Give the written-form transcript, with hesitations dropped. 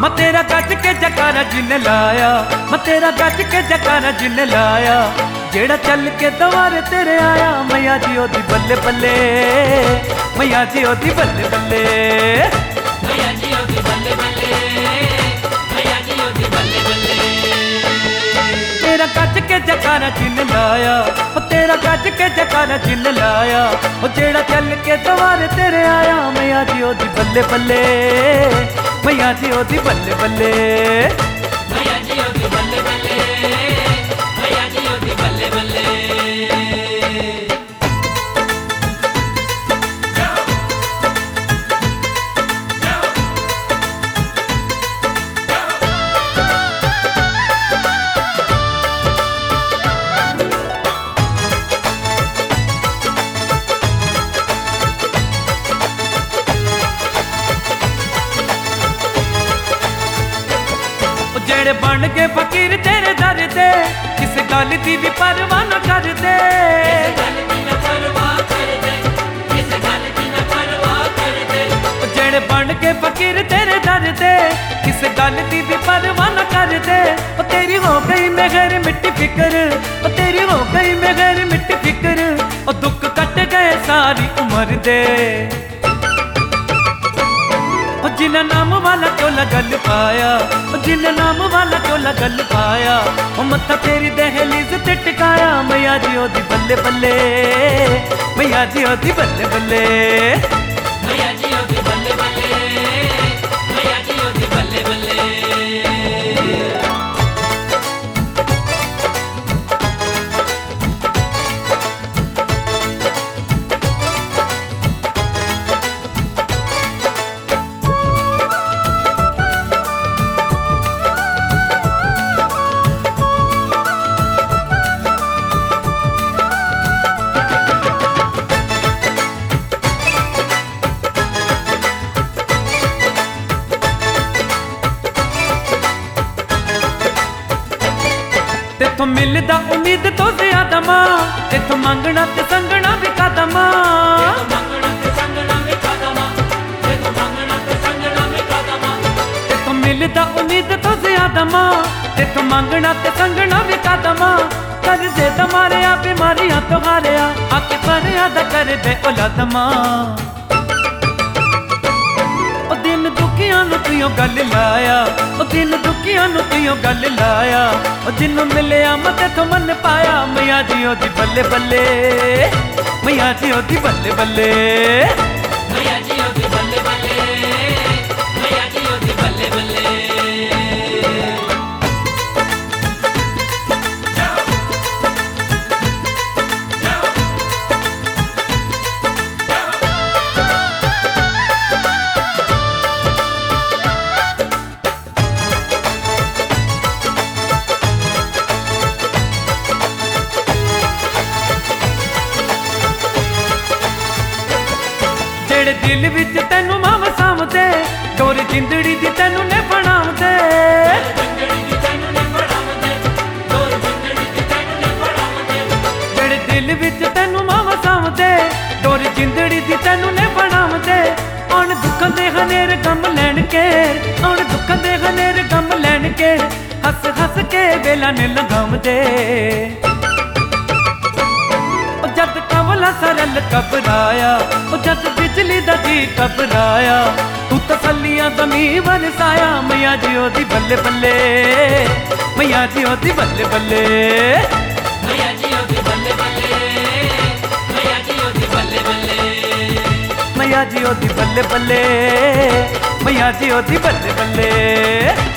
मैं तेरा गज के जकारा जिन लाया, मैं तेरा गज के जकारा जिन लाया, जेड़ा चल के दवारे तेरे आया। मैया जी ओदी बल्ले बल्ले, मैया जी ओदी बल्ले बल्ले, मैया जी ओदी बल्ले बल्ले, मैया जी ओदी बल्ले बल्ले। तेरा गज के जकारा जिन लाया, तेरा गज के जकारा जिन लाया, जेड़ा चल के दवारे तेरे आया। मैया जी ओदी बल्ले बल्ले, मैया जी ओदी बल्ले बल्ले, मैया जी ओदी बल्ले बल्ले, मैया जी ओदी बल्ले बल्ले। जेड़े बन के फकीर तेरे दर दे, किस गल दी भी परवाह न कर दे। जेड़े बन के फकीर तेरे दर दे, किस गल दी भी परवाह न कर दे। ओ तेरी हो गई मेहर मिट्टी फिक्र, ओ तेरी हो गई मेहर मिट्टी फिक्र, ओ दुख कट गए सारी उम्र दे। जिन नाम वाला क्यों लगल पाया, जिन नाम वाला क्यों लगल पाया, ओ मत्था तेरी दहलीज ते टिकाया। मैया जी ओदी बल्ले बल्ले, मैया जी ओदी बल्ले बल्ले, मैया जी ओदी बल्ले बल्ले, मैया जी ओदी बल्ले बल्ले। तेथों मिलदा उम्मीद तो ज्यादा मां, तेथों मंगना ते संगना भी कदम। तेथों मिलदा उम्मीद तो ज्यादा मां, तेथों मंगना ते संगना भी कदम। कर दे दमारिया बीमारियां तो हारिया, आके फरियाद कर दे औलाद मां। दिन दुखियां नूं तुइयों गल लाया, ओ दिन दुखियां नूं तुइयों गल लाया, ओ जिन्नू मिलिया मैं तेथों मन पाया। मैया जी ओदी बल्ले बल्ले, मैया जी ओदी बल्ले बल्ले, मैया जी ओदी बल्ले बल्ले, मैया जी ओदी बल्ले बल्ले। जेड़े दिल विच तैनू मां वसावदे, डोर जिंदड़ी दी तैनू ने बनावदे। जेड़े दिल विच तैनू मां वसावदे, डोर जिंदड़ी दी तैनू ने बनावदे। आउण दुखां दे हनेर गम लैण के, आउण दुखां दे हनेर गम लैण के, हस हस के वेला ने लगावदे। जद कवला सरल घबराया, जद बिजली दा जी घबराया, तू तसलियां ज़मीं बरसाया। मैया जी ओदी बल्ले बल्ले, मैया जी ओदी बल्ले बल्ले, मैया जी ओदी बल्ले बल्ले, मैया जी ओदी बल्ले बल्ले, मैया जी ओदी बल्ले बल्ले, मैया जी ओदी बल्ले बल्ले।